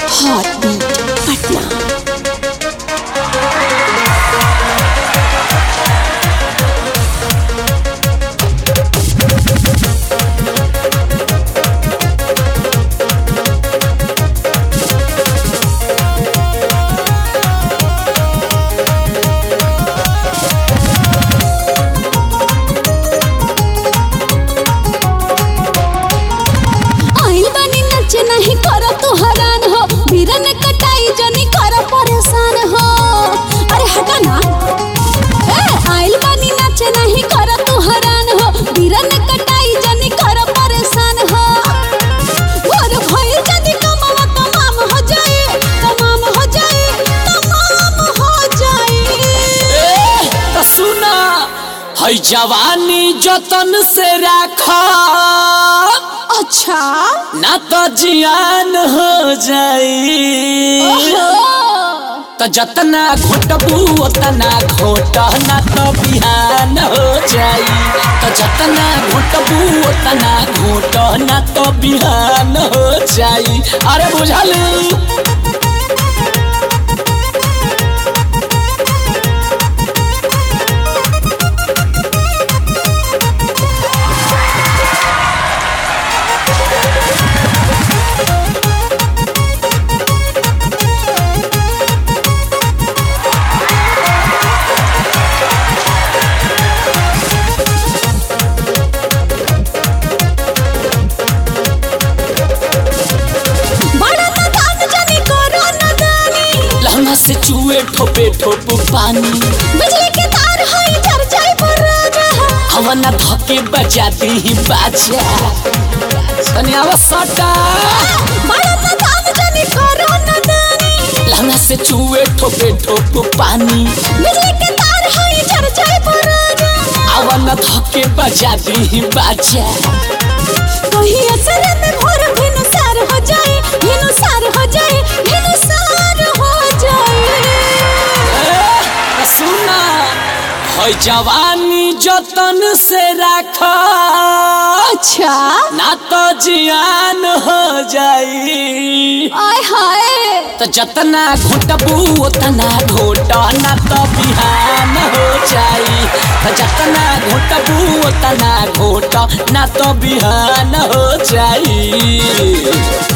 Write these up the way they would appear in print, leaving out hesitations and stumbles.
Heartbeat Patna. नहीं करो तू हैरान हो वीरन कटाई जनी करो परेशान हो। अरे हटा ना आइल बानी नाचे नहीं करो तू हैरान हो वीरन कटाई जनी करो परेशान हो। और भइल जदी कमावा तमाम हो जाए तमाम हो जाए तमाम हो जाए। तो सुना है जवानी जतन से रखा अच्छा ना तो जियान हो जाई। तो जतना घोटबू उतना घोट ना तो बिहान हो जाई। तो जतना घोटबू उतना घोट ना तो बिहान हो जाई। अरे बुझल से चूहे ठोपे ठोप पानी बिजली के तार है चर जाए पर हवना धके बजाती ही बाजा तनियावा सटा बड़ा मदान जाने करो नदानी। लहंगा से चूहे ठोपे ठोप पानी बिजली के तार है चर जाए पर हवना धके बजाती ही बाजा। कहीं असर में भोर भिनुसार हो जाए भिनुसार हो जाए भिनुसार हो जाए। सुना है जवानी जतन से रखा अच्छा ना तो जियान हो जाई। आय हाय तो जतना घोटबू उतना घोट ना तो बिहान हो जाई। तो जतना घोटबू उतना घोट ना तो बिहान हो जाई।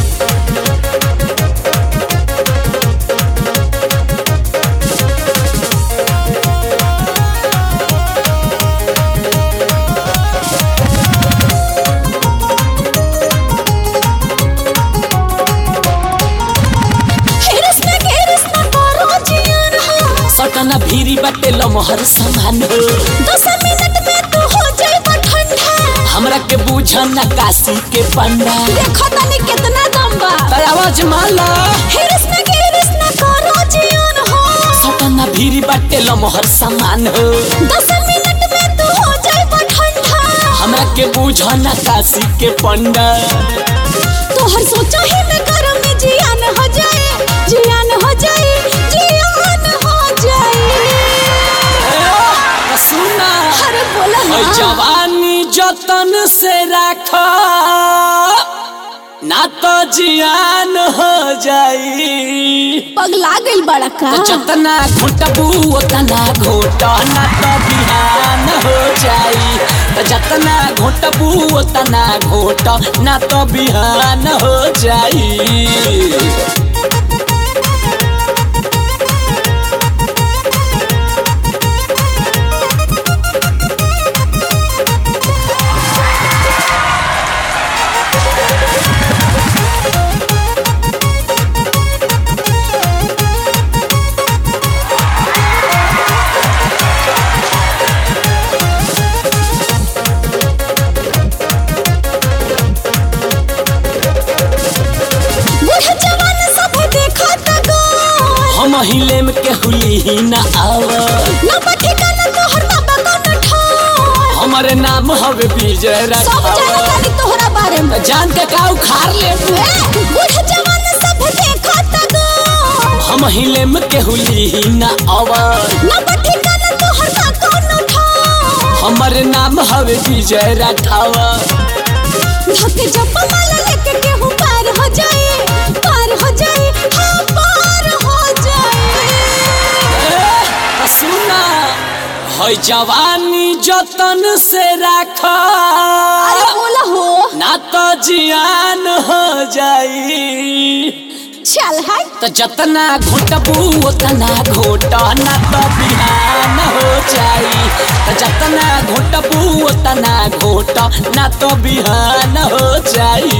सटना भीरी बटे लमहर समान हो 10 मिनट में तू हो जाए ठंडा। हमरा के बूझना काशी के पंडा देखो तनी कितना दम बा तर आवाज माला हिरस में गिरस न करो जियान हो। सटना भीरी बटे लमहर समान हो 10 मिनट में तू हो जाए ठंडा। हमरा के बूझना काशी के पंडा तोहर सोचा ही में गरम में जियान हो जाए जियान हो जाए जियान हो जाए। सुना अरे बोला ना जवानी जतन से रखा ना तो जियान हो जाई। पगला गइल बड़ा का तो जतना घोटबू उतना घोट ना तो बिहान हो जाई। तो जतना घोटबू उतना घोट ना तो बिहान हो जाई। महिले में के हुली ही ना आवा ना पठिका ना तोहर बाबा कौन ठा हमारे नाम हवे विजय सब जाना तानी तोहरा बारे में जान के का उखाड़ ले बूढ़ जवान सब देखत गो हम हिले में के हुली ही ना आवा ना पठिका ना तोहर बाबा कौन ठा हमारे नाम हवे विजय राठावा धके जप माला लेके केहू पार हो जाए है जवानी जतन से रखा अरे बोला हो ना तो जियान हो जाई। चल है तो जतना घोटबू उतना घोटा ना तो बिहान हो जाई। तो जतना घोटबू उतना घोटा ना तो बिहान हो जाई।